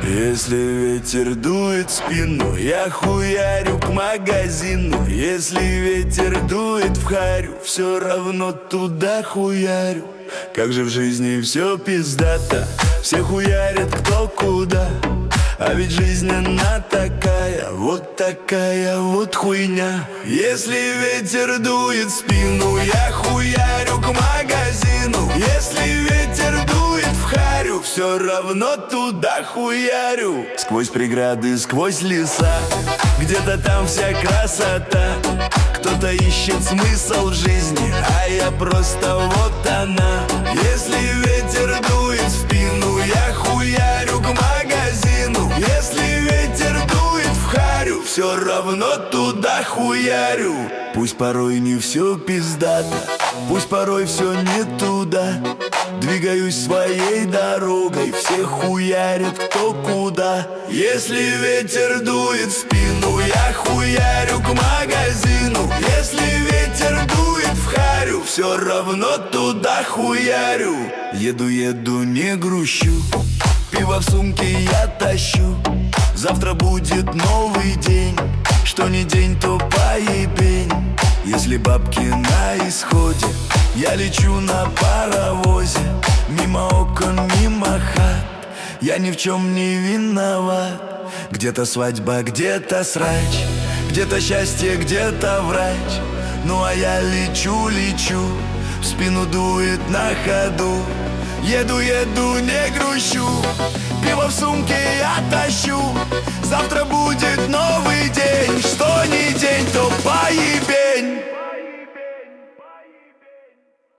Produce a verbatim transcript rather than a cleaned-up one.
Если ветер дует в спину, я хуярю к магазину. Если ветер дует в харю, все равно туда хуярю. Как же в жизни все пиздато, все хуярят кто куда. А ведь жизнь она такая, вот такая вот хуйня. Если ветер дует в спину, я хуярю к магазину. Если ветер дует в харю, все равно туда хуярю. Сквозь преграды, сквозь леса, где-то там вся красота. Кто-то ищет смысл в жизни, а я просто вот она. Если ветер дует в спину, я хуярю к магазину. Если ветер дует в харю, все равно туда хуярю. Пусть порой не все пиздато, пусть порой все не туда. Двигаюсь своей дорогой, все хуярят кто куда. Если ветер дует в спину, я хуярю к магазину. Если ветер дует в харю, все равно туда хуярю. Еду, еду, не грущу, пиво в сумке я тащу. Завтра будет новый день, что не день, то поебень. Если бабки на исходе, я лечу на паровозе. Мимо окон, мимо хат, я ни в чем не виноват. Где-то свадьба, где-то срач, где-то счастье, где-то врач. Ну а я лечу, лечу, в спину дует на ходу. Еду, еду, не грущу, пиво в сумке я тащу. Завтра будет новый день, что не день, то поебень.